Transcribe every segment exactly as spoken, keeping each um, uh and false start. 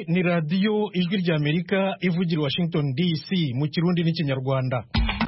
ni radiyo ijwi ry'Amerika ivugira Washington D C mu Kirundi n'Ikinyarwanda.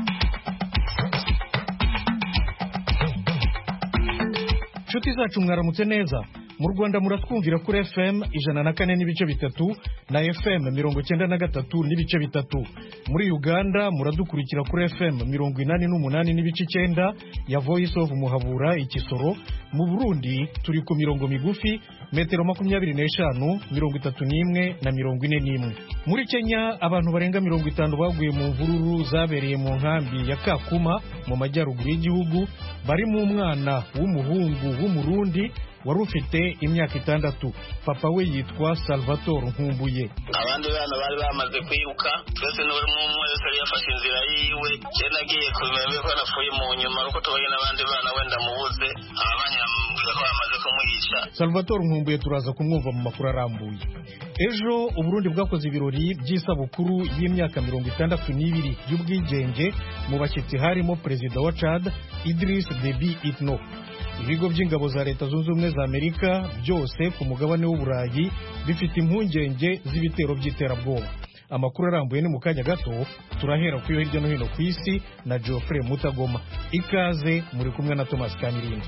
Nshuti zacu mwaramutse neza. Mu Rwanda muratwumvira kuri F M ijana na kane n'ibice bitatu na F M mirongo cyenda na gatatu n'ibice bitatu. Muri Uganda muradukurikira kuri F M mirongo inani n'umunani n'ibice icyenda ya Voice of Muhabura Ikisoro. Mu Burundi turi ku mirongo migufi metero makumyabiri n'eshanu mirongo itatu n'imwe na mirongo ine n'imwe. Muri Kenya abantu barenga mirongo itanu baguye mu mvururu zabereye mu nkambi ya Kakuma mu majyaruguru y'igihugu, bari mu mwana w'umuhungu w'umurundi wari ufite imyaka itandatu. Papa we yitwa Salvatore Nkumbuye. Abandi bana bari bamaze kwiruka, twese n'uri mu mwese yafashe inzira yiwe, cyenda agiye kubimenya ko nafuye mu nyuma uko tubanye n'abandi bana wenda mubuze abanyambwira ko bamaze kumwica. Salvatore Nkumbuye turaza kumwumva mu makuru arambuye. Ejo Uburundi bwakoze ibirori by'isabukuru y'imyaka mirongo itandatu n'ibiri y'ubwigenge, mu bashyitsi harimo Perezida wa Chad Idriss Déby Itno. Ibigo by'ingabo za Leta Zunze Ubumwe za Amerika byose ku mugabane w'Uburayi bifite impungenge z'ibitero by'iterabwoba. Amakuru arambuye ni mu kanya gato, turahera ku hirya no hino ku isi na Geoffrey Mutagoma. Ikaze muri kumwe na Thomas Kamirindi.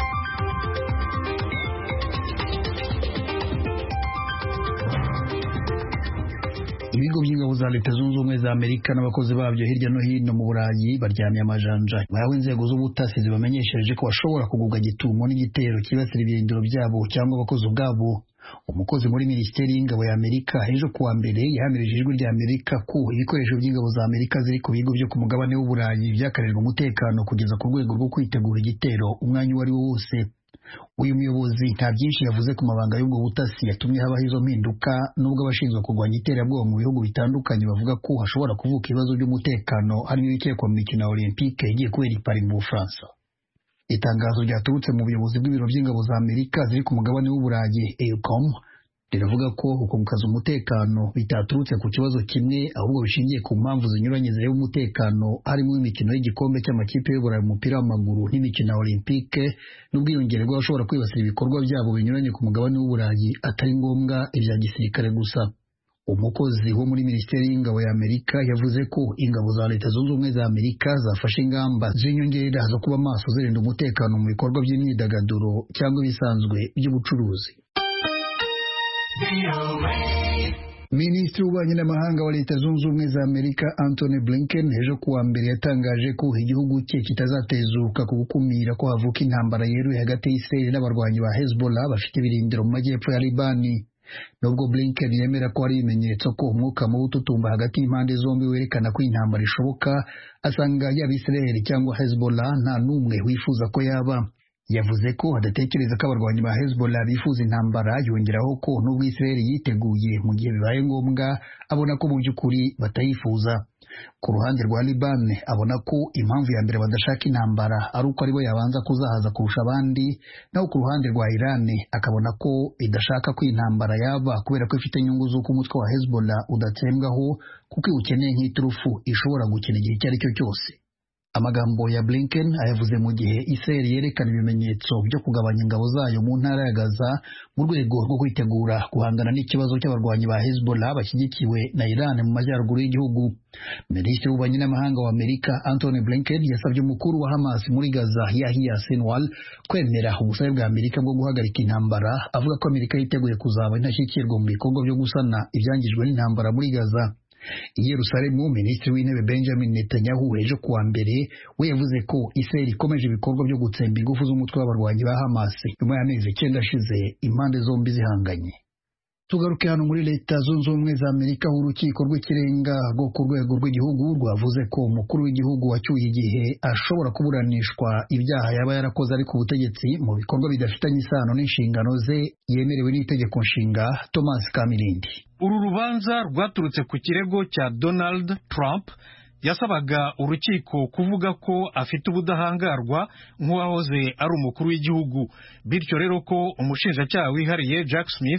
Ibigo by'ingabo za Leta Zunze Ubumwe za Amerika n'abakozi babyo hirya no hino mu Burayi baryamye amajanja bahawe inzego z'ubutasi zibamenyesheje ko bashobora kugubwa gitumo n'igitero kibasira ibirindiro byabo cyangwa abakozi ubwabo. Umukozi muri Minisiteri y'Ingabo ya Amerika ejo kuwa mbere yahamirije ijwi rya Amerika ko ibikoresho by'ingabo za Amerika ziri ku bigo byo ku mugabane w'Uburayi byakarirwa umutekano kugeza ku rwego rwo kwitegura igitero umwanya uwo ari wo wose. Uyu muyobozi nta byinshi yavuze ku mabanga y'ubwo butasi yatumye habaho izo mpinduka, nubwo abashinzwe kurwanya iterabwoba mu bihugu bitandukanye bavuga ko hashobora kuvuka ibibazo by'umutekano harimo ibikekwa mu mikino ya Olympique igiye kubera i Paris mu Bufaransa. Itangazo ryaturutse mu buyobozi bw'ibiro by'ingabo za Amerika ziri ku mugabane w'Uburayi E U C O M riravuga ko uko gukaza umutekano bitaturutse ku kibazo kimwe, ahubwo bishingiye ku mpamvu zinyuranye zireba umutekano, harimo imikino y'igikombe cy'amakipe y'Uburayi mu mupira w'amaguru n'imikino ya Olympique, n'ubwiyongere bw'abashobora kwibasira ibikorwa byabo binyuranye ku mugabane w'Uburayi atari ngombwa ibya gisirikare gusa. Umukozi wo muri Minisiteri y'Ingabo ya Amerika yavuze ko ingabo za Leta Zunze Ubumwe za Amerika zafashe ingamba z'inyongera zo kuba maso zirinda umutekano mu bikorwa by'imyidagaduro cyangwa ibisanzwe by'ubucuruzi. Minisitiri w'Ububanyi n'Amahanga wa Leta Zunze Ubumwe za Amerika Antony Blinken ejo kuwa mbere yatangaje ko igihugu cye kitazatezuka ku gukumira ko havuka intambara yeruye hagati y'Israel n'abarwanyi ba Hezbollah bafite ibirindiro mu majyepfo ya Libani. Nubwo Blinken yemera ko hari ibimenyetso ko umwuka mubi ututumba hagati y'impande zombi werekana ko intambara ishoboka, asanga yaba Israel cyangwa Hezbollah nta n'umwe wifuza ko yaba. Yavuze ko adatekereza ko abarwanyi ba Hezbollah bifuza intambara, yongeraho ko nubwo Israel yiteguye mu gihe bibaye ngombwa, abona ko mu by'ukuri batayifuza. Ku ruhande rwa Liban abona ko impamvu ya mbere badashaka intambara ari uko aribo yabanza kuzahaza kurusha abandi, naho ku ruhande rwa Iran akabona ko idashaka ko intambara yaba kubera ko ifite inyungu z'uko umutwe wa Hezbollah udatsembwaho, kuko iwukeneye nk'iturufu ishobora gukina igihe icyo ari cyo cyose. Amagambo ya Blinken ayavuze mu gihe Israel yerekana ibimenyetso byo kugabanya ingabo zayo mu ntara ya Gaza mu rwego rwo kwitegura guhangana n'ikibazo cy'abarwanyi ba Hezbollah bashyigikiwe na Iran mu majyaruguru y'igihugu. Minisitiri w'Ububanyi n'Amahanga wa Amerika Antony Blinken yasabye umukuru wa Hamas muri Gaza Yahya Sinwar kwemera ubusabe bwa Amerika bwo guhagarika intambara, avuga ko Amerika yiteguye kuzaba intashyikirwa mu bikorwa byo gusana ibyangijwe n'intambara muri Gaza. I Yerusalemu, Minisitiri w'Intebe Benjamin Netanyahu ejo kuwa mbere we yavuze ko Israel ikomeje ibikorwa byo gutsemba ingufu z'umutwe w'abarwanyi ba Hamas nyuma y'amezi icyenda ashize impande zombi zihanganye. Tugaruke hano muri Leta Zunze Ubumwe za Amerika, urukiko rw'ikirenga rwo ku rwego rw'igihugu rwavuze ko umukuru w'igihugu wacyuye igihe ashobora kuburanishwa ibyaha yaba yarakoze ari ku butegetsi mu bikorwa bidafitanye isano n'inshingano ze yemerewe n'itegeko nshinga. Thomas Kamirindi. Uru rubanza rwaturutse ku kirego cya Donald Trump yasabaga urukiko kuvuga ko afite ubudahangarwa nk'uwahoze ari umukuru w'igihugu, bityo rero ko umushinjacyaha wihariye Jack Smith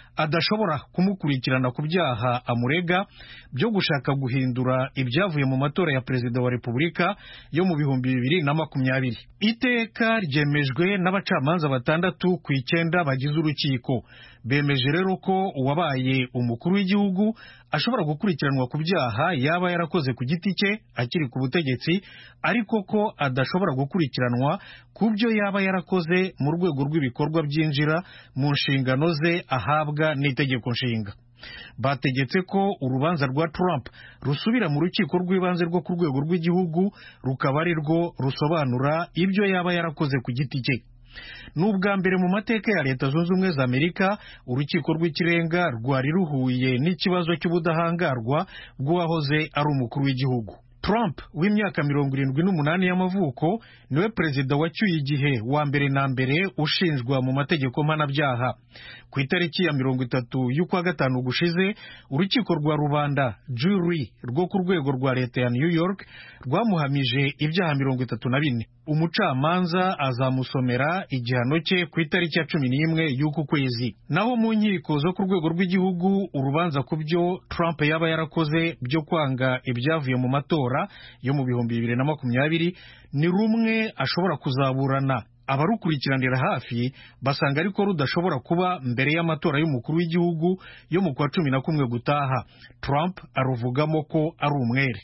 adashobora kumukurikirana ku byaha amurega byo gushaka guhindura ibyavuye mu matora ya perezida wa repubulika yo mu bihumbi bibiri na makumyabiri. Iteka ryemejwe n'abacamanza batandatu ku icyenda bagize urukiko. Bemeje rero ko uwabaye umukuru w'igihugu ashobora gukurikiranwa ku byaha yaba yarakoze ku giti cye akiri ku butegetsi, ariko ko adashobora gukurikiranwa ku byo yaba yarakoze mu rwego rw'ibikorwa byinjira mu nshingano ze ahabwa n'itegeko nshinga. Bategetse ko urubanza rwa Trump rusubira mu rukiko rw'ibanze rwo ku rwego rw'igihugu, rukaba ari rwo rusobanura ibyo yaba yarakoze ku giti cye. Ni ubwa mbere mu mateka ya Leta Zunze Ubumwe za Amerika urukiko rw'ikirenga rwari ruhuye n'ikibazo cy'ubudahangarwa bw'uwahoze ari umukuru w'igihugu. Trump w'imyaka mirongo irindwi n'umunani y'amavuko niwe perezida wacyuye igihe wa mbere na mbere ushinjwa mu mategeko mpanabyaha. Ku itariki ya mirongo itatu y'ukwa gatanu gushize, urukiko rwa rubanda jury rwo ku rwego rwa leta ya New York rwamuhamije ibyaha mirongo itatu na bine. Umucamanza azamusomera igihano cye ku itariki ya cumi n'imwe y'uku kwezi. Naho mu nkiko zo ku rwego rw'igihugu, urubanza ku byo Trump yaba yarakoze byo kwanga ibyavuye mu matora yo mu bihumbi bibiri na makumyabiri ni rumwe ashobora kuzaburana. Abarukurikiranira hafi basanga ariko rudashobora kuba mbere y'amatora y'umukuru w'igihugu yo mu kwa cumi na kumwe gutaha. Trump aruvugamo ko ari umwere.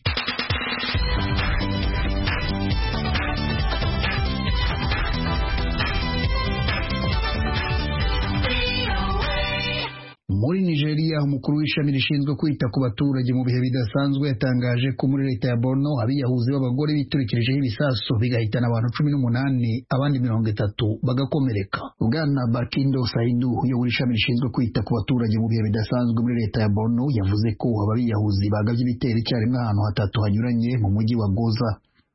Muri Nigeria, umukuru w'ishami rishinzwe kwita ku baturage mu bihe bidasanzwe yatangaje ko muri leta ya Borno abiyahuzi b'abagore biturikirijeho ibisasu bigahitana abantu cumi n'umunani, abandi mirongo itatu bagakomereka. Bwana Bakindo Saidu uyobora ishami rishinzwe kwita ku baturage mu bihe bidasanzwe muri leta ya Borno yavuze ko ababiyahuzi bagavye ibitero icyarimwe ahantu hatatu hanyuranye mu mujyi wa Goza.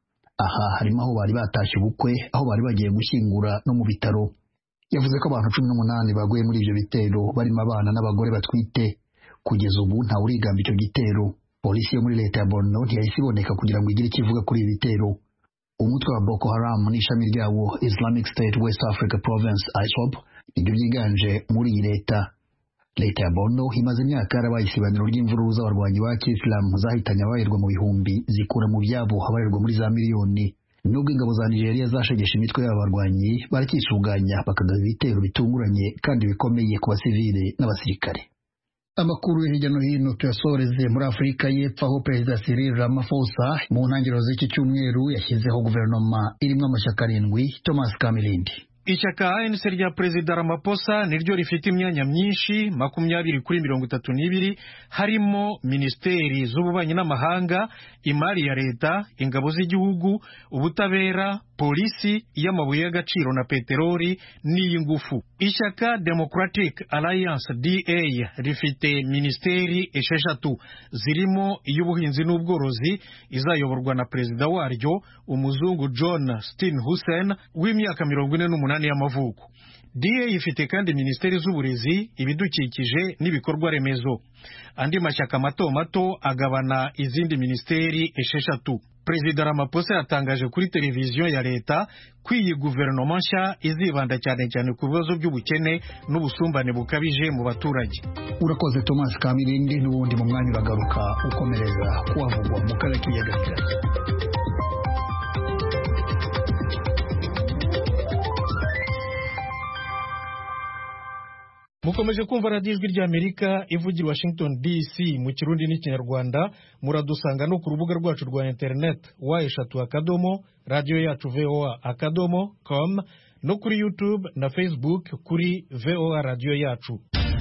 Aha harimo aho bari batashye ubukwe, aho bari bagiye gushyingura no mu bitaro. Yavuze ko abantu cumi n'umunani baguye muri ivyo bitero barimo abana n'abagore batwite. Kugeza ubu nta urigamba icyo gitero. Polisi yo muri leta ya Borno ntiyahise iboneka kugira ngo igire ikivuga kuri ibi bitero. Umutwe wa Boko Haram n'ishami ryawo Islamic State West Africa Province I S W A P nibyo byiganje muri iyi leta. Leta ya Borno imaze imyaka yarabaye isibaniro ry'imvururu z'abarwanyi ba Kisilamu zahitanye abaherwa mu bihumbi zikura mu byabo abaherwa muri za miliyoni. Nubwo ingabo za Nigeria zashegesha imitwe y'abarwanyi, barakisuganya bakagaza ibitero bitunguranye kandi bikomeye ku basivile n'abasirikare. Amakuru hirya no hino tuyasoreze muri Afurika y'Epfo, aho Perezida Cyril Ramaphosa mu ntangiriro z'iki cyumweru yashyizeho guverinoma irimo amashyaka arindwi. Thomas Kamilindi. Ishyaka A N C rya Perezida Ramaphosa niryo rifite imyanya myinshi makumyabiri kuri mirongo itatu n'ibiri, harimo ministeri z'ububanyi n'amahanga, imari ya leta, ingabo z'igihugu, ubutabera, polisi, y'amabuye y'agaciro na peteroli n'iy'ingufu. Ishyaka Democratic Alliance D A rifite ministeri esheshatu, zirimo iy'ubuhinzi n'ubworozi izayoborwa na perezida waryo umuzungu John Steenhuisen w'imyaka mirongo ine n'umunani y'amavuko. D A ifite kandi ministeri z'uburezi, ibidukikije n'ibikorwa remezo. Andi mashyaka mato mato agabana izindi ministeri esheshatu. Perezida Ramaphosa yatangaje kuri televiziyo ya leta ko iyi guverinoma nshya izibanda cyane cyane ku bibazo by'ubukene n'ubusumbane bukabije mu baturage. Urakoze Thomas Kamilindi, n'ubundi mu mwanya uragaruka ukomereza kuhavugwa mu karere k'ibiyaga bigari. Mukomeje kumva radiyo ijwi ry'Amerika ivugira Washington D C mu Kirundi n'Ikinyarwanda. Muradusanga no ku rubuga rwacu rwa internet wa eshatu akadomo radio yacu V O A akadomo com, no kuri YouTube na Facebook kuri V O A radio yacu.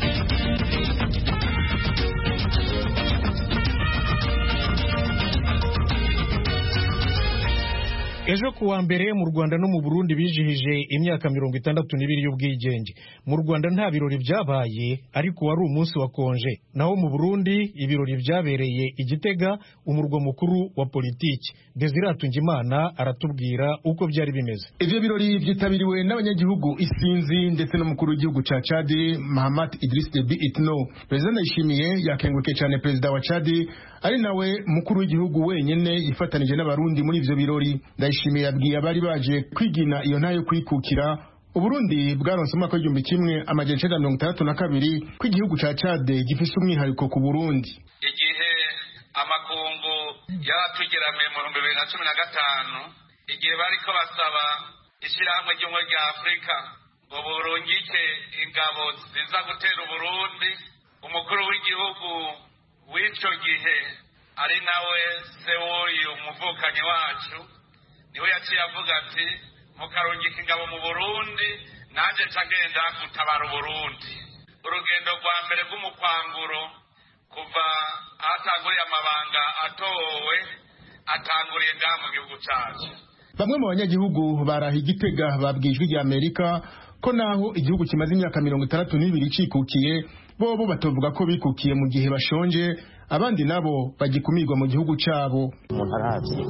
Ejo kuwa mbere mu Rwanda no mu Burundi bijihije imyaka mirongo itandatu n'ibiri y'ubwigenge. Mu Rwanda nta birori byabaye, ariko wari umunsi wa konje. Naho mu Burundi ibirori byabereye i Gitega, umurwa mukuru wa politiki. Desire Tungimana aratubwira uko byari bimeze. Ivyo birori byitabiriwe n'abanyagihugu isinzi ndetse n'umukuru w'igihugu ca Chad Mahamat Idriss Deby Itno. President Ndayishimiye yakengurukiye cyane perezida wa Chad, ari nawe mukuru w'igihugu wenyene yifatanije n'abarundi muri ivyo birori. Ndayishimiye yabwiye abari baje kwigina iyo ntayo kwikukira Uburundi bwaronse umwaka w'igihumbi kimwe amajana icenda mirongo itandatu na kabiri ko igihugu ca Chad gifise umwihariko ku Burundi. Igihe amakungu yaratugeramiye mu bihumbi bibiri na cumi na gatanu, igihe bariko basaba ishirahamwe ry'ubumwe rya Afurika ngo burungike ingabo ziza gutera Uburundi, umukuru w'igihugu w'ico gihe ari nawe se w'uyu umuvukanyi wacu niwe yaciye avuga ati mukarungika ingabo mu Burundi nanje ncagenda gutabara Uburundi. Urugendo rwa mbere rw'umukwanguro kuva ahatanguriye amabanga atowe atanguriye ngaha mu gihugu cacu. Bamwe mu banyagihugu baraha Igitega babwijwe rya Amerika ko naho igihugu kimaze imyaka mirongo itandatu n'ibiri cikukiye bobo batovuga ko bikukiye mu gihe bashonje, abandi nabo bagikumirwa mu gihugu cabo. Umuntu aravye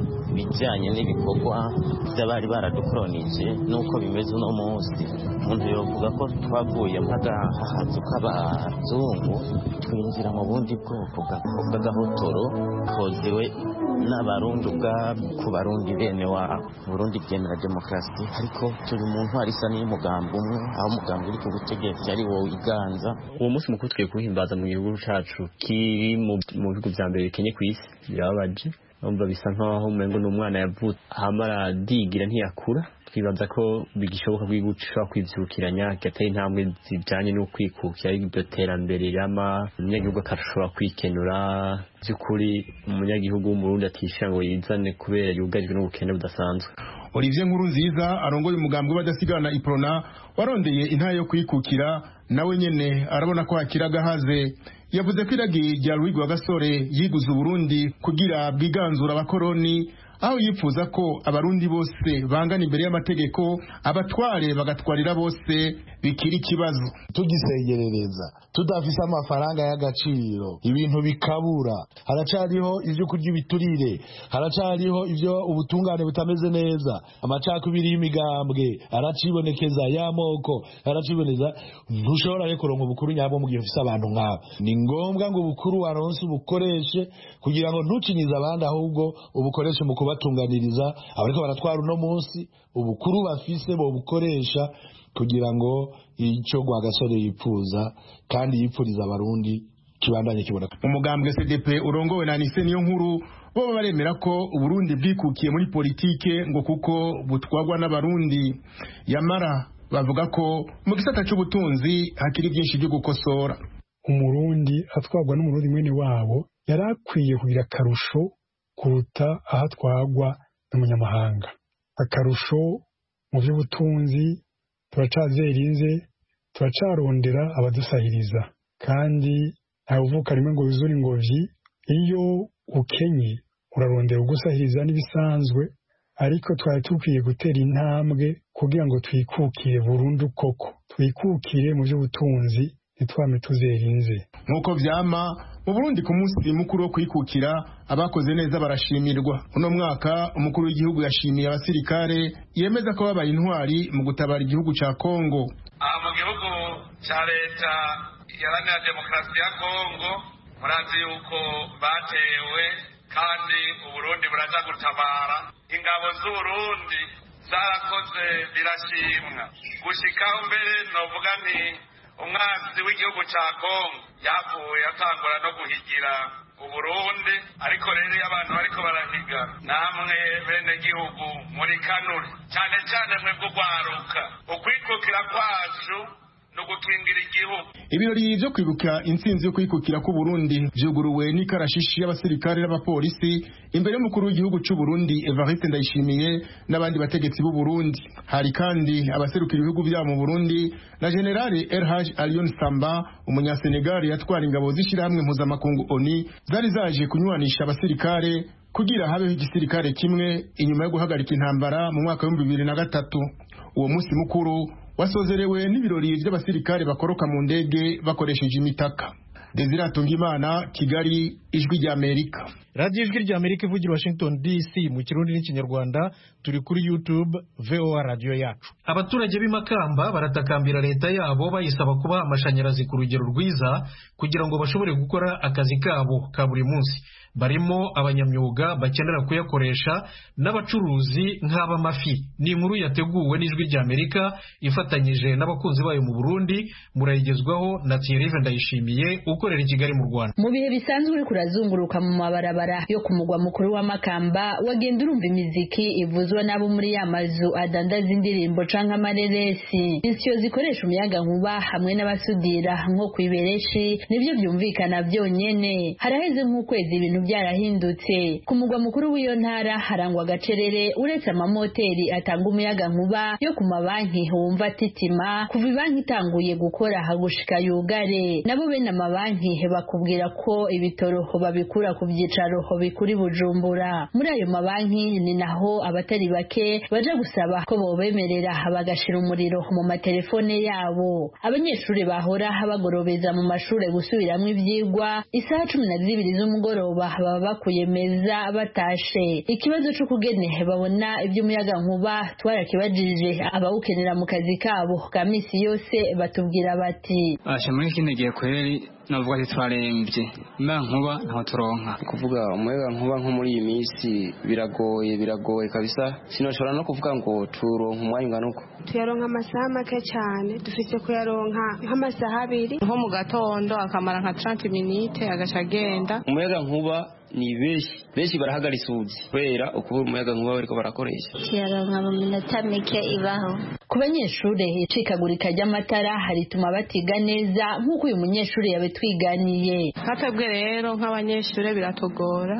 bijanye n'ibikorwa by'abari baradukolonije nuko bimeze uno munsi, umuntu yovuga ko twavuye mpagahazu k'abazungu twinjira mu bundi bwoko bw'agahotoro kozewe n'abarundi ubwabo ku barundi bene wabo. Burundi bwemera demokarasi ariko turi mu ntwari isa n'iy'umugambi umwe, aho umugambi uri ku butegetsi ari wo iganza. Uwo munsi mukuru twiye kuhimbaza mu gihugu cacu kiri mu bihugu vya mbere bikenye kw'isi, birababaje. Umva bisa nkaho umengo n'umwana yavutse hama aradigira ntiyakura. Twibaza ko bigishoboka kwiguca kwivyukiranya gateye intambwe zijanye no kwikukira iryo terambere rama umunyagihugu akashobora kwikenura by'ukuri. Umunyagihugu w'umurundi atisha ngo yizane kubera yugarijwe n'ubukene budasanzwe. Olivier Nkurunziza arongoye umugambi w'abadasigana Iprona warondeye intara yo kwikukira, nawe nyene arabona ko hakiraga haze. Yavuze ko iragi rya Louis Rwagasore yiguze Uburundi kugira bwiganzura abakoroni, aho yifuza ko abarundi bose bangana imbere y'amategeko, abatware bagatwarira bose bikiri ikibazo. Tugisegerereza tudafise amafaranga y'agaciro, ibintu bikabura, haracariho ivyo kurya ibiturire, haracariho ivyo ubutungane butameze neza, amacakubiri y'imigambwe aracibonekeza, y'amoko araciboneza. Ntushobora rero kuronka ubukuru nyabwo mu gihe ufise abantu nk'abo. Ni ngombwa ngo ubukuru waronse ubukoreshe kugira ngo ntucinyize abandi, ahubwo ubukoreshe mu batunganiriza abariko baratwara uno munsi. Ubukuru bafise bo bukoresha kugira ngo ico Rwagasore yipfuza kandi yipfuriza abarundi kibandanye kibona. Umugambwe C D P urongowe na Anise Niyonkuru bo baremera ko Uburundi bwikukiye muri politike ngo kuko butwagwa n'abarundi, yamara bavuga ko mu gisata c'ubutunzi hakiri byinshi byo gukosora. Umurundi atwagwa n'umurundi mwene wabo yarakwiye kugira karusho kuruta ahatwagwa n'umunyamahanga. Akarusho mu by'ubutunzi turacazerinze, turacarondera abadusahiriza, kandi ntawe uvuka rimwe ngo yuzure ingobyi. Iyo ukenye urarondera ugusahiriza n'ibisanzwe, ariko twari tukwiye gutera intambwe kugira ngo twikukire burundu koko, twikukire mu by'ubutunzi ntitwame tuzerinze. Nkuko vyama mu Burundi ku munsi mukuru wo kwikukira, abakoze neza barashimirwa. Uno mwaka umukuru w'igihugu yashimiye abasirikare, yemeza ko babaye intwari mu gutabara igihugu ca Kongo. Aha mu gihugu ca leta iharanira demokarasi ya Kongo murazi yuko batewe kandi Uburundi buraza gutabara. Ingabo z'Uburundi zarakoze birashimwa gushikaho mbere novuga nti umwanzi w'igihugu ca Kongo yavuye atangura no guhigira Uburundi, ariko rero iyo abantu bariko barahiga namwe bene gihugu muri kanure cyane cyane mwe bw'ugwaruka ukwikukira kwacu no gukingira igihugu. Ibirori byo kwibuka intsinzi yo kwikukira ku Burundi vyuguruwe n'ikarashishi y'abasirikare n'abapolisi imbere y'umukuru w'igihugu c'u Burundi Evariste Ndayishimiye n'abandi bategetsi b'u Burundi. Hari kandi abaserukira ibihugu byabo mu Burundi na General Erhaj Alion Samba, umunyasenegal yatwara ingabo z'ishirahamwe mpuzamakungu O N U zari zaje kunywanisha abasirikare kugira habeho igisirikare kimwe inyuma yo guhagarika intambara mu mwaka wa bibiri na gatatu. Uwo munsi mukuru wasozerewe n'ibirori by'abasirikare bakoroka mu ndege bakoresheje imitaka. Desire Atungimana, Kigali, Ijwi rya Amerika. Radio Ijwi rya Amerika ivugira Washington D C mu Kirundi n'Ikinyarwanda. Turi kuri YouTube V O A radio yacu. Abaturage b'imakamba baratakambira leta yabo bayisaba kuba amashanyarazi ku rugero rwiza kugira ngo bashobore gukora akazi kabo ka buri munsi. barimo abanyamyuga bakenera kuyakoresha n'abacuruzi nk'ab'amafi. Ni inkuru yateguwe n'Ijwi ry'Amerika ifatanyije n'abakunzi bayo mu Burundi, murayigezwaho na Thierry Ndayishimiye ukorera i Kigali mu Rwanda. Mu bihe bisanzwe uri kurazunguruka mu mabarabara yo ku mugwa mukuru wa Makamba, wagenda urumva imiziki ivuzwa n'abo muri ya mazu adandaza indirimbo canke amareresi. Insyo zikoresha umuyaga nkuba hamwe n'abasudira nko kwibereshi nivyo byumvikana byonyene. Haraheze nk'ukwezi ibintu byarahindutse. Ku mugwa mukuru w'iyo ntara harangwa gacerere, uretse amamoteri atanga umuyaga nkuba yo ku mabanki wumva titima kuva ibanki itanguye gukora hagushika yugare. Nabo bene amabanki bakubwira ko ibitoro babikura ku byicaro bikuri Bujumbura. Muri ayo mabanki ni naho abatari bake baje gusaba ko bobemerera bagashira umuriro mu matelefone yabo. Abanyeshuri bahora bagorobeza mu mashure gusubiramwo ivyigwa isaha cumi na zibiri z'umugoroba baba bakuyemeza batashe. Ikibazo cyo kugene babona iby'umuyaga nkuba twarakibajije abawukenera mu kazi kabo ka misi yose, batubwira bati asha muri kino gihe kweri navuga ati twarembye mba nkuba ntaho turonka. Kuvuga umuyaga nkuba nko muri iyi minsi biragoye biragoye kabisa, sinoshobora no kuvuga ngo turonka umwanya ungana uko. Tuyaronka amasaha make cyane, dufite kuyaronka nk'amasaha abiri nko mu gatondo akamara nka trente minutes agaca agenda. Umuyaga nkuba ni benshi benshi barahagara isuzi kubera ukubura umuyaga nkuba bariko barakoresha. Tuyaronka mu minota mike ibaho. Ku banyeshure icikagurika ry'amatara harituma batiga neza nk'uko uyu munyeshuri yabitwiganiye. Hatebwe rero nk'abanyeshure biratugora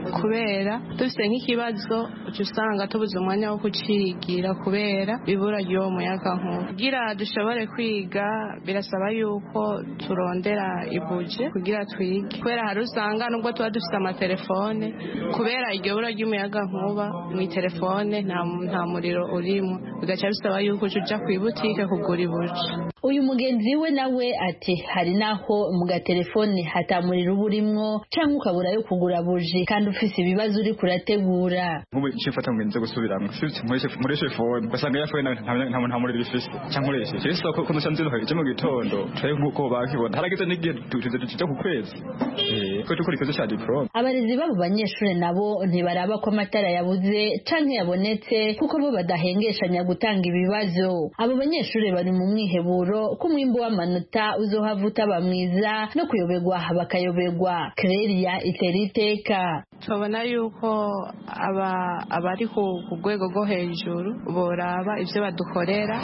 kubera dufite nk'ikibazo usanga tubuze umwanya wo kucigira kubera ibura ry'uwo muyaga nkuba. Kugira dushobore kwiga birasaba yuko turondera ibuje kugira twige, kubera hari usanga nubwo tuba dufite amatelefone kubera iryo bura ry'umuyaga nkuba mu telefone nta nta muriro urimo, bigaca bisaba yuko uja ku ibutike kugura ibuje. Uyu mugenzi we nawe ati hari naho mu gatelefone hatamurira uburimwo canke ukabura yo kugura buje kandi ufise ibibazo uri kurategura. Nk'ubu nshifata ngo nze gusubiramwe nkoreshe phone basanga ya phone nta nta muriro bifise canke nkoreshe rero ko kuno sanze no mu gitondo twaye nkuko bakibona harageze n'igihe tuze tuja ku kwezi eh ko tukora ikoze cya diploma. Abarezi babo banyeshure nabo ntibaraba ko amatara yabuze canke yabonetse kuko bo badahengeshanya gutanga ibibazo. Abo banyeshure bari mu mwiheburo ko mwimbo w'amanota uzohavuta bamwiza no kuyoberwa bakayobegwa. Claria Iteriteka tubona yuko aba abari ku rwego rwo hejuru boraba ivyo badukorera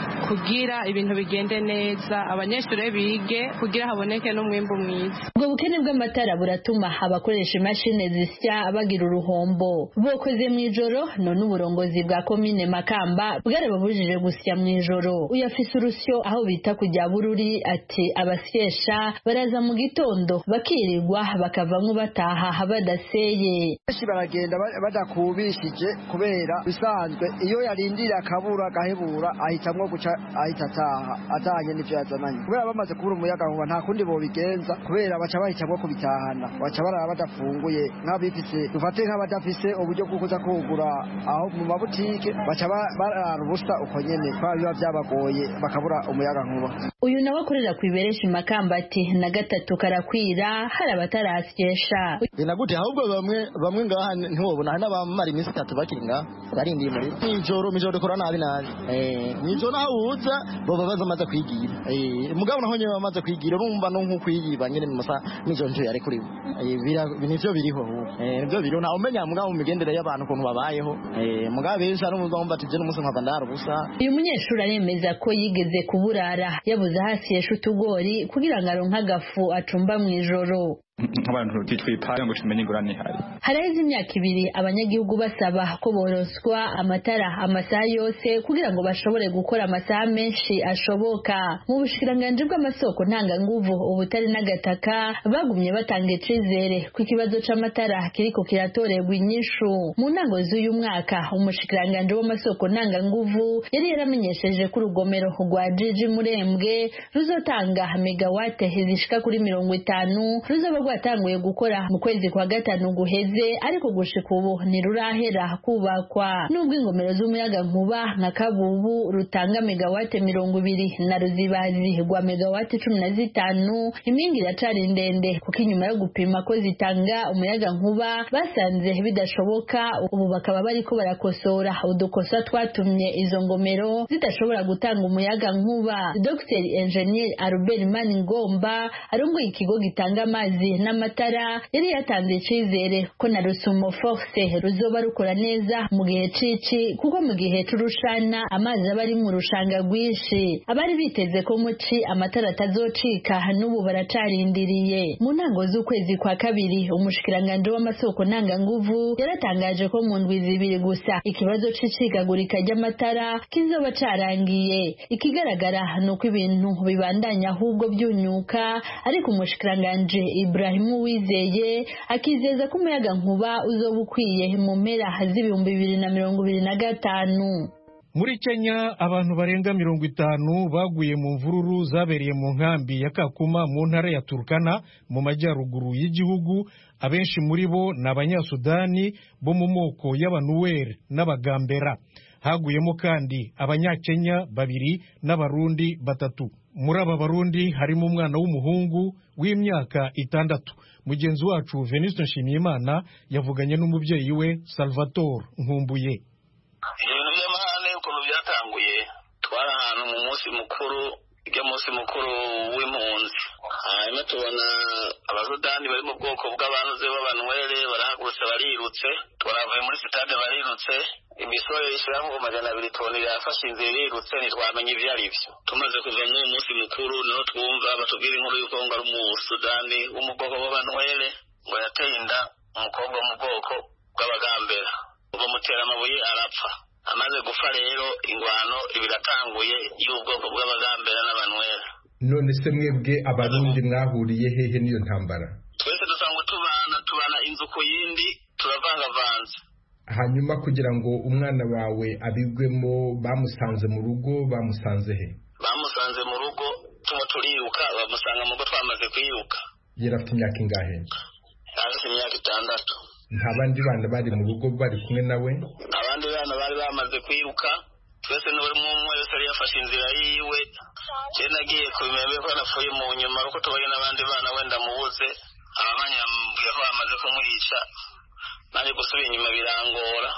kugira ibintu bigende neza, abanyeshure bige kugira haboneke n'umwimbo mwiza. Ubwo bukene bw'amatara buratuma abakoresha imashini zisya bagira uruhombo. Bokoze mw'ijoro none uburongozi bwa komine Makamba bwarababujije gusya mw'ijoro. Uyafise urusyo aho bita kujya bururi ati abasyesha baraza mu gitondo bakirirwa bakavamwo bataha badaseye. Benshi baragenda badakubishije kubera bisanzwe iyo yarindira akabura gahebura ahitamwo guca ahita ataha atanye n'ivyo yazananye, kubera bamaze kubura umuyaga nkuba nta kundi bobigenza kubera baca bahitamwo kubitahana, baca barara badafunguye nk'abifise dufate nk'abadafise uburyo bwo kuza kugura aho mu mabutike baca barara ubusa uko nyene kwa biba byabagoye bakabura umuyaga nkuba. Uyu nawe akorera kwibereshi Makamba ati na gatatu karakwira hari abatarasyesha. Binagute ahubwo bamwe bamwe ngaha ntibobona hari n'abamara iminsi itatu bakiri ngaha barindiye muri ijoro mijoro dukora nabi nabi eh mijoro naho uza boba bazamaze kwigira eh mugabo naho nyene bamaze kwigira urumva no nko kwiyiba nyene mu masa mijoro nje yari kuri eh binivyo biriho eh nivyo biriho nta umenya mugabo mu migendere y'abantu kuntu babayeho eh mugabo benshi ari umuzomba ati je n'umunsi nkava ndara busa. Uyu munyeshuri aremeza ko yigeze kuburara yabuze hasi yesha utugori kugira ngo aronka agafu acumba mw'ijoro. Nk'abantu twitwipara ngo tumenye ingurane ihari. Haraheze imyaka ibiri abanyagihugu basaba ko boroswa amatara amasaha yose kugira ngo bashobore gukora amasaha menshi ashoboka. Mu bushikiranganje bw'amasoko ntanganguvu ubutari n'agataka bagumye batanga icizere ku kibazo c'amatara kiriko kiratorerwa inyishu. Mu ntango z'uyu mwaka umushikiranganje w'amasoko ntanganguvu yari yaramenyesheje ko urugomero rwa Jiji Murembwe ruzotanga megawate zishika kuri mirongo itanu ruzoba rwatanguye gukora mu kwezi kwa gatanu guheze ariko gushika ubu ntirurahera kubakwa nubwo ingomero z'umuyaga nkuba nka Kabubu rutanga megawate mirongo ibiri na Ruzibazi rwa megawate cumi na zitanu impinga iracari ndende kuko inyuma yo gupima ko zitanga umuyaga nkuba basanze bidashoboka ubu bakaba bariko barakosora udukosa twatumye izo ngomero zidashobora gutanga umuyaga nkuba. Dr Engineer Albert Maningomba arongoye ikigo gitanga amazi n'amatara yari yatanze icizere ko na Rusumo Force ruzoba rukora neza mu gihe cici kuko mu gihe c'urushana amazi aba ari mu rushanga rwinshi. Abari biteze ko muci amatara atazocika n'ubu baracarindiriye. Mu ntango z'ukwezi kwa kabiri umushikiranganje w'amasoko ntanganguvu yaratangaje ko mu ndwi zibiri gusa ikibazo c'icikagurika ry'amatara kizoba carangiye. Ikigaragara nuko ibintu bibandanya ahubwo byunyuka ariko umushikiranganje Ibrahim Uwizeye akizeza ko umuyaga nkuba uzoba ukwiye mu mpera z'ibihumbi bibiri na mirongo ibiri na gatanu. Muri Kenya abantu barenga mirongo itanu baguye mu mvururu zabereye mu nkambi ya Kakuma mu ntara ya Turkana mu majyaruguru y'igihugu. Abenshi muri bo ni Abanyasudani bo mu moko y'Abanuwer n'Abagambera. Haguyemo kandi Abanyakenya babiri n'Abarundi batatu. Muri aba Barundi harimo umwana w'umuhungu w'imyaka itandatu. Mugenzi wacu Venuste Nshimiyimana yavuganye n'umubyeyi we Salvatore Nkumbuye. Ibintu by'amahane ukuntu byatanguye twari ahantu mu munsi mukuru ijya munsi mukuru w'impunzi hanyuma tubona Abasudani bari mu bwoko bw'abanuze b'Abanwere barahagurutse barirutse twaravuye muri sitade barirutse imisoro ishira mu majana abiri toni yafashe inzira irirutse ntitwamenye ibyo ari byo. Tumaze kuva mu munsi mukuru niho twumva batubwira inkuru y'uko ngo ari umusudani wo mu bwoko bw'Abanwere ngo yateye inda umukobwa mu bwoko bw'Abagambera ubwo mutera amabuye arapfa. Amaze gupfa rero ingwano ibiratanguye y'ubwoko bw'Abagambera n'Abanwere. None se mwebwe Abarundi mwahuriye hehe niyo ntambara? Twese dusanga tubana tubana inzu ku yindi turavangavanze. Hanyuma kugira ngo umwana wawe abigwemo bamusanze mu rugo bamusanze he? Bamusanze mu rugo tumo turiruka bamusanga mu rugo twamaze kwiruka. Yari afite imyaka ingahe? Afite imyaka itandatu. Nta bandi bana bari mu rugo bari kumwe nawe? Abandi bana bari bamaze kwiruka twese n'uri mu umwe wese yari yafashe inzira yiwe. Je nagiye kubimenya ko nafuye mu nyuma uko tubanye n'abandi bana wenda mubuze abanyambwiye ko bamaze kumwica nari gusubira inyuma birangora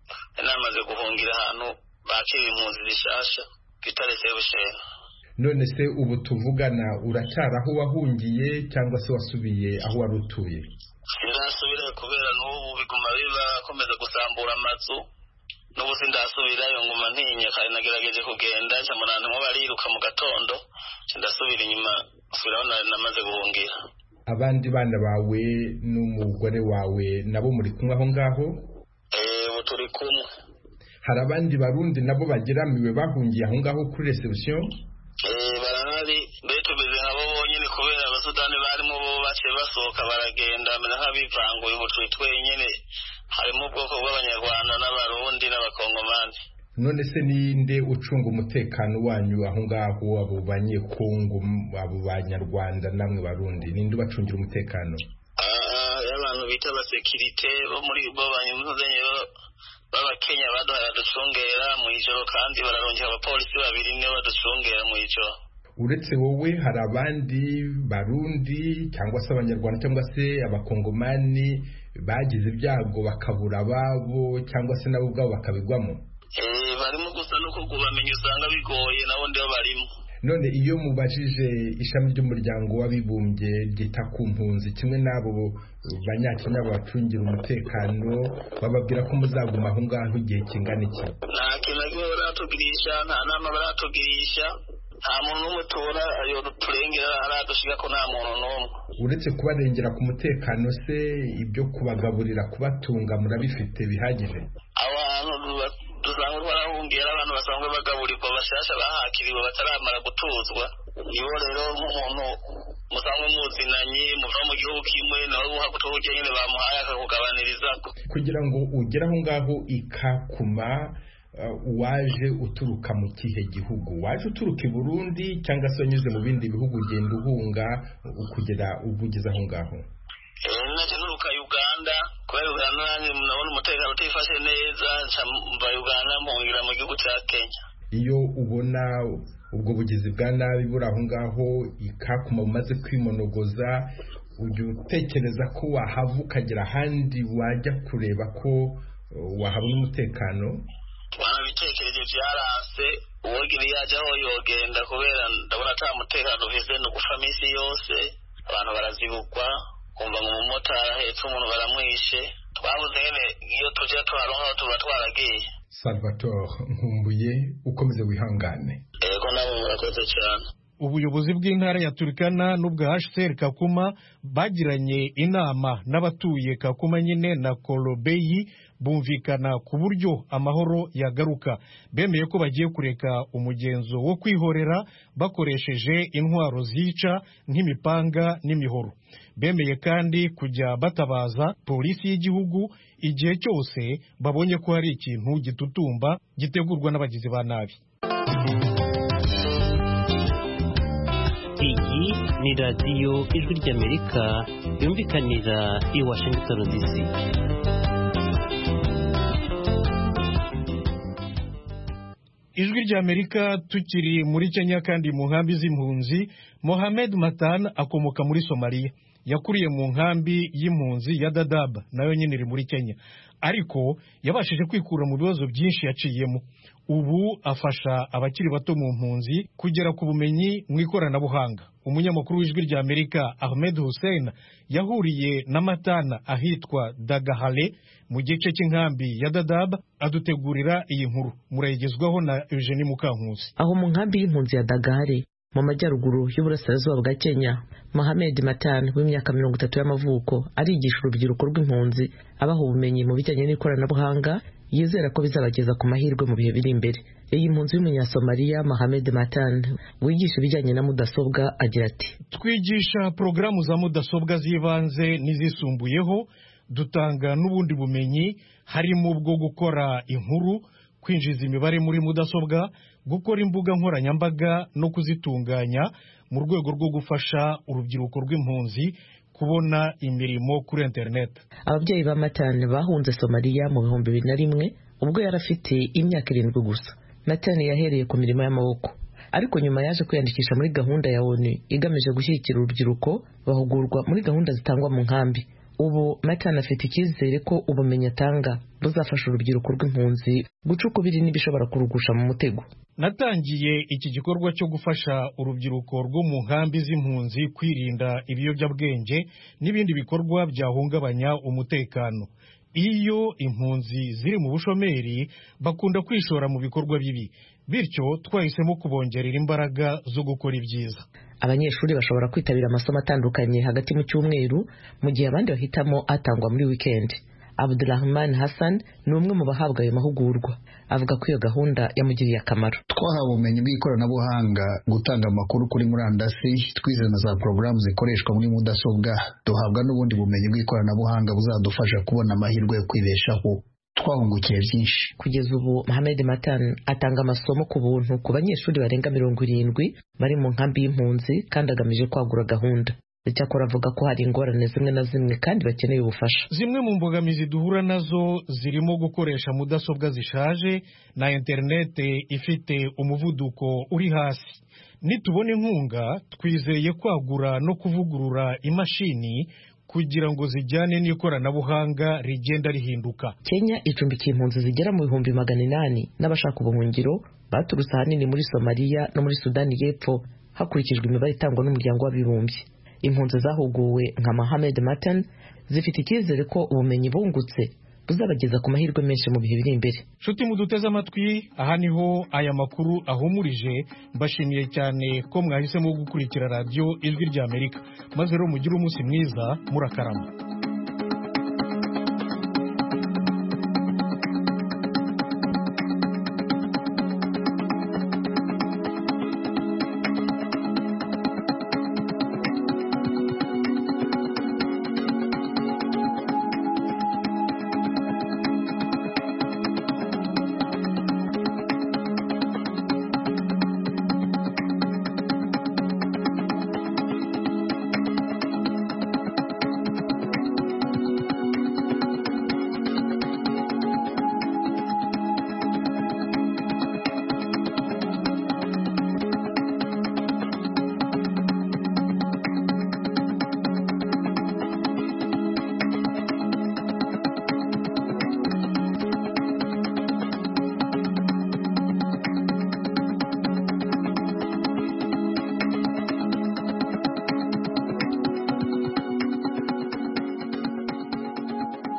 namaze guhungira ahantu bakira impunzi zishasha bitarese bushera. None se ubu tuvugana uracyari aho wahungiye cyangwa se wasubiye aho wari utuye? Ndasubira kubera n'ubu biguma biba komeza gusambura amazu n'ubu sindasubirayo nguma ntinye kandi nagerageje kugenda cyamara ntumwe bariruka mu gatondo ndasubira inyuma subiraho namaze guhungira. Abandi bana bawe n'umugore wawe nabo muri kumwe aho ngaho? Eh turi kumwe. Hari abandi Barundi nabo bageramiwe bahungiye aho ngaho kuri reception? Eh barahari beto beze nkabo bonyine kubera Abasudani barimo bo bace basohoka baragenda mena nk'abivanguye ubu twenyine harimo ubwoko bw'Abanyarwanda n'Abarundi n'Abakongomani. None se ninde ucunga umutekano wanyu aho ngaho abo banyekongo abo Banyarwanda namwe Barundi ninde ubacungira umutekano? Ah y'abantu bita abasekirite bo muri bo banyuzenye b'Abakenya baduhara ducungera mu ijoro kandi bararongera abapolisi babiri ne baducungera mu ijoro. Uretse wowe hari abandi Barundi cyangwa se Abanyarwanda cyangwa se Abakongomani bagize ibyago bakabura ababo cyangwa se nabo ubwabo bakabigwamo? Eh barimo gusa no kugubamenya usanga bigoye nabo ndio barimo. None iyo mubajije ishami ry'umuryango w'abibumbye ryita ku mpunzi kimwe nabo Banyakenya bacungira umutekano bababwira ko muzaguma aho ngaho igihe kingana iki? Nta kintu baratugirisha nta nama baratugirisha nta muntu n'umwe tora ayo turengera aradushika ko nta muntu n'umwe. Uretse kubarengera ku mutekano se ibyo kubagaburira kubatunga murabifite bihagije? Abantu dusanga barahungira abantu basanzwe bagaburirwa bashasha bahakiriwe bataramara gutuzwa nibo rero nk'umuntu musanzwe muzinanye muva mu gihugu kimwe nawe uhagutoje nyine bamuhaye akakugabaniriza. Kugira ngo ugere aho ngaho ikakuma waje uturuka mu kihe gihugu? Waje uturuka i Burundi cyangwa se wanyuze mu bindi bihugu ugenda uhunga kugera ubugeze aho ngaho? eh naje nuruka Uganda kubera Uganda nanjye mnabona umutekano utifashe neza mba Uganda mpungira mu gihugu cya Kenya. Iyo ubona ubwo bugizi bwa nabi buri aho ngaho ikakuma umaze kwimonogoza ujya utekereza ko wahava ukagera ahandi wajya kureba ko wahabona umutekano? Wanabitekereje byarase uwogira yajyaho yogenda kubera ndabona ata mutekano ufise no gufa misi yose abantu barazibukwa kumva ngo umumotari ahetse umuntu baramwishe twabuze nyene iyo tuje twaronka tuba twaragiye. Salvatore Nkumbuye ukomeze wihangane. Ego nabo murakoze cyane. Ubuyobozi bw'intara ya Turkana n'ubwa H C R Kakuma bagiranye inama n'abatuye Kakuma nyine na Kolobeyi bumvikana ku buryo amahoro yagaruka. Bemeye ko bagiye kureka umugenzo wo kwihorera bakoresheje intwaro zica nk'imipanga n'imihoro. Bemeye kandi kujya batabaza polisi y'igihugu igihe cyose babonye ko hari ikintu gitutumba gitegurwa n'abagizi ba nabi. Iyi ni radiyo ijwi ry'Amerika yumvikanira i Washington D C. Ijwi ry'Amerika tukiri muri Kenya kandi mu nkambi z'impunzi. Mohamed Matan akomoka muri Somalia, yakuriye mu nkambi y'impunzi ya Dadaab nayo nyine iri muri Kenya, ariko yabashije kwikura mu bibazo byinshi yaciyemo. Ubu afasha abakiri bato mu mpunzi kugera ku bumenyi mu ikoranabuhanga. Umunyamakuru w'ijwi ry'Amerika Ahmed Hussein yahuriye na Matana ahitwa Dagahale mu gice cy'inkambi ya Dadaab adutegurira iyi nkuru. Murayigezwaho na Eugenie Mukankusi. Aho mu nkambi y'impunzi ya Dagahale mu majyaruguru y'uburasirazuba bwa Kenya, Mohamed Matan w'imyaka mirongo itatu y'amavuko arigisha urubyiruko rw'impunzi abaha ubumenyi mu bijyanye n'ikoranabuhanga yizera ko bizabageza ku mahirwe mu bihe biri imbere. Iyi mpunzi y'umunyasomaliya Mohamed Matan wigisha ibijyanye na mudasobwa agira ati: twigisha porogaramu za mudasobwa z'ibanze n'izisumbuyeho, dutanga n'ubundi bumenyi harimo bwo gukora inkuru, kwinjiza imibare muri mudasobwa, gukora imbuga nkoranyambaga no kuzitunganya mu rwego rwo gufasha urubyiruko rw'impunzi kubona imirimo kuri internet. Ababyeyi ba Matan bahunze Somalia mu bihumbi bibiri na rimwe ubwo yari afite imyaka irindwi gusa. Matan yahereye ku mirimo y'amaboko, ariko nyuma yaje kwiyandikisha muri gahunda ya O N U igamije gushyigikira urubyiruko bahugurwa muri gahunda zitangwa mu nkambi. Ubu Matan afite icyizere ko ubumenyi atanga buzafasha urubyiruko rw'impunzi guca ukubiri n'ibishobora kurugusha mu mutego. Natangiye iki gikorwa cyo gufasha urubyiruko rwo mu nkambi z'impunzi kwirinda ibiyobyabwenge n'ibindi bikorwa byahungabanya umutekano. Iyo impunzi ziri mu bushomeri bakunda kwishora mu bikorwa bibi, bityo twahisemo kubongerera imbaraga zo gukora ibyiza. Abanyeshuri bashobora kwitabira amasomo atandukanye hagati mu cyumweru, mu gihe abandi bahitamo atangwa muri weekend. Abdulrahman Hassan ni umwe mu bahabwa ayo mahugurwa, avuga ko iyo gahunda yamugiriye akamaro. Twahawe ubumenyi bw'ikoranabuhanga, gutanga amakuru kuri murandasi, twize na za porogaramu zikoreshwa muri mudasobwa, duhabwa n'ubundi bumenyi bw'ikoranabuhanga buzadufasha kubona amahirwe yo kwibeshaho. Twahungukiye byinshi. Kugeza ubu Mohamed Matan atanga amasomo ku buntu ku banyeshuri barenga mirongo irindwi bari mu nkambi y'impunzi kandi agamije kwagura gahunda. Icyakora avuga ko hari ingorane zimwe na zimwe kandi bakeneye ubufasha. Zimwe mu mbogamizi duhura nazo zirimo gukoresha mudasobwa zishaje na interinete ifite umuvuduko uri hasi. Nitubona inkunga twizeye kwagura no kuvugurura imashini kugira ngo zijyane n'ikoranabuhanga rigenda rihinduka. Kenya icumbikiye impunzi zigera mu bihumbi magana inani n'abashaka ubuhungiro baturutse ahanini muri Somalia no muri Sudani y'Epfo hakurikijwe imibare itangwa n'umuryango w'abibumbye. Impunzi zahuguwe nka Mohamed Matan zifite icyizere ko ubumenyi bungutse buzabageza ku mahirwe menshi mu bihe biri imbere. Nshuti muduteze amatwi, aha niho aya makuru ahumurije. Mbashimiye cyane ko mwahisemo gukurikira radiyo Ijwi ry'Amerika, maze rero mugire umunsi mwiza, murakarama.